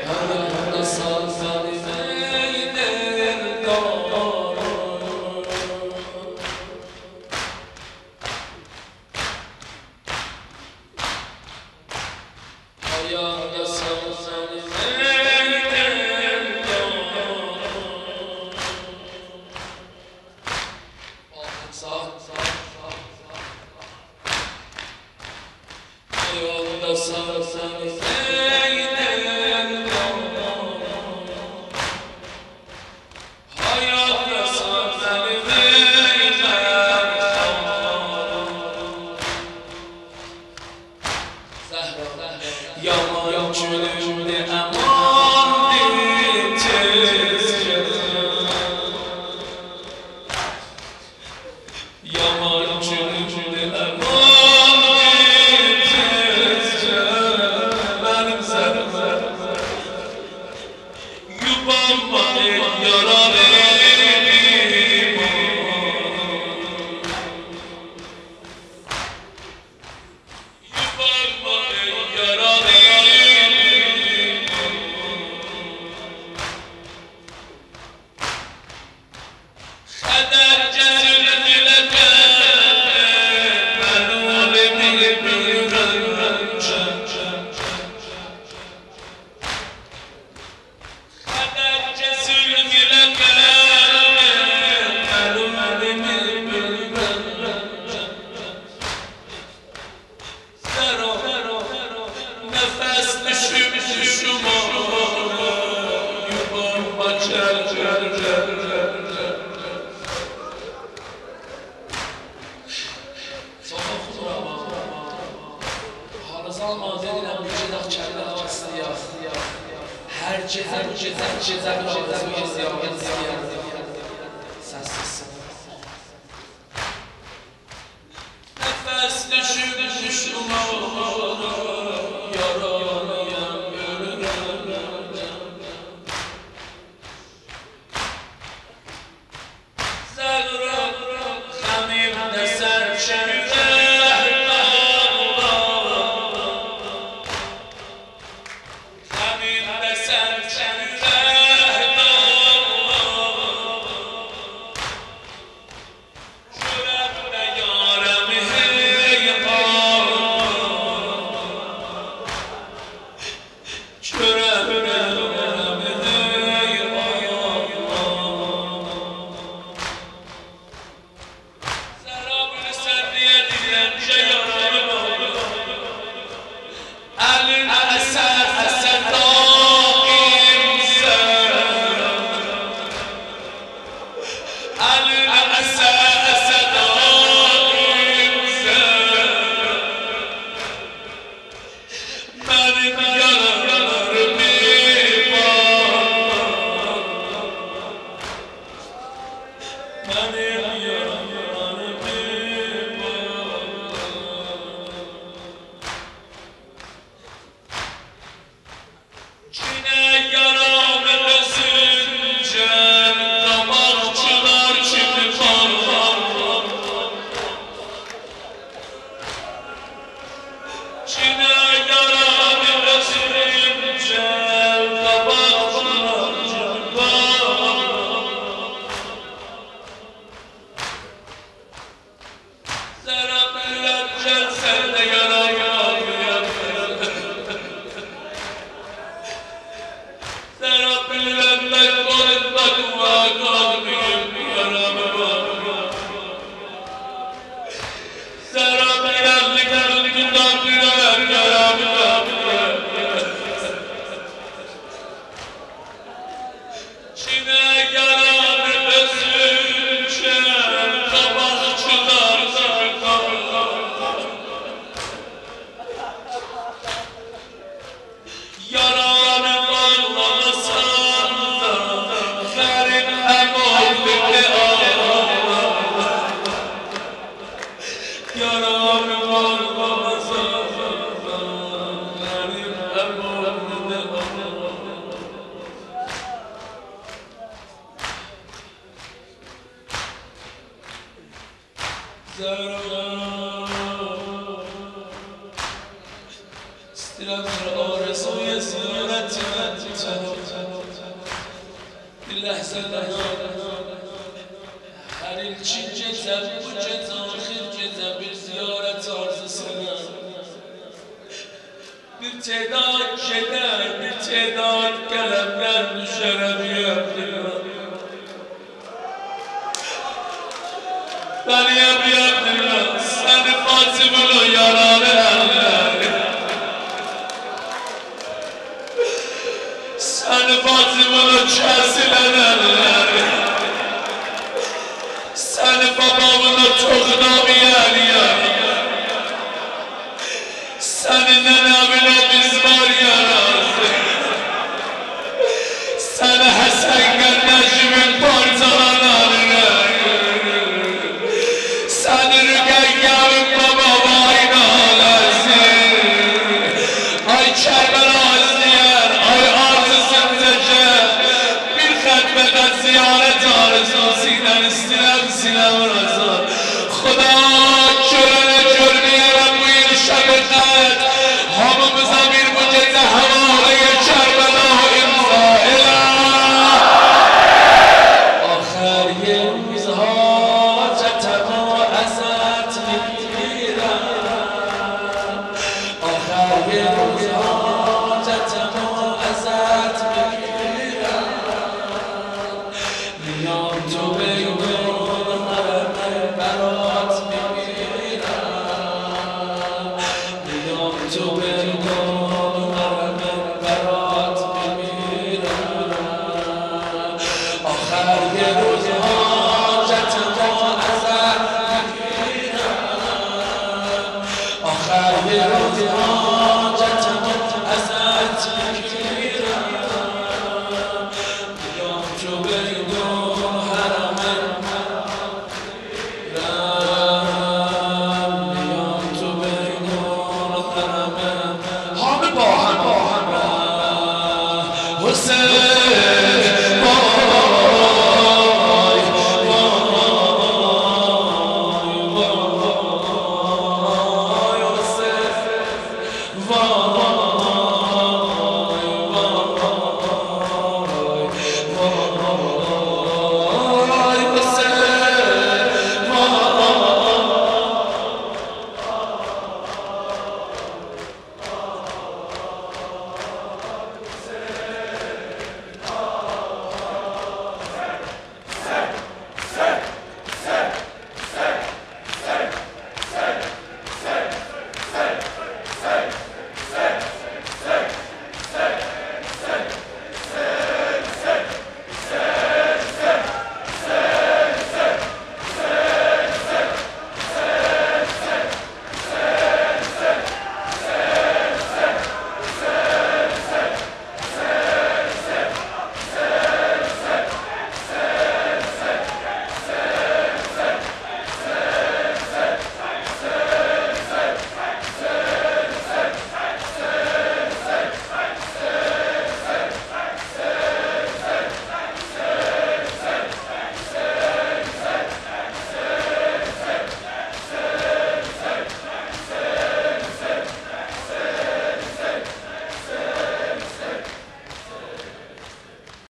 آرزوی زیارت لحظه هر چی جزم و جز آخر جزم bir ziyaret arzusuna bir تعداد keder bir تعداد kalemler düşerim yaptığına beni yaptığına seni Fatım'la yararı seni Fatım'la kesilenler seni babamla toğnamayan yer seni nenemle biz var yarazı seni Hasan kardeşimin parçalananı seni Rügeyyar'ın baba vaynalası ay Kerbela ziyer ay artısın teker bir xətbədə ziyaret arzu sinem istinem sinem razı Xuda körene görmeyerek bu il şəbqət hamımıza bir bu gecə həvaləyə Kərbela imza elə Axər yerimiz hacətəmə əzət bildirəm Axər yerimiz hacətəmə əzət bildirəm میام تو بیرون حرم برات میمیرم میام تو بیرون حرم برات میمیرم آخر یه روز حاجت ما ازت میگیرم آخر یه روز حاجت ما ازت میگیرم میام تو بیرون Hussein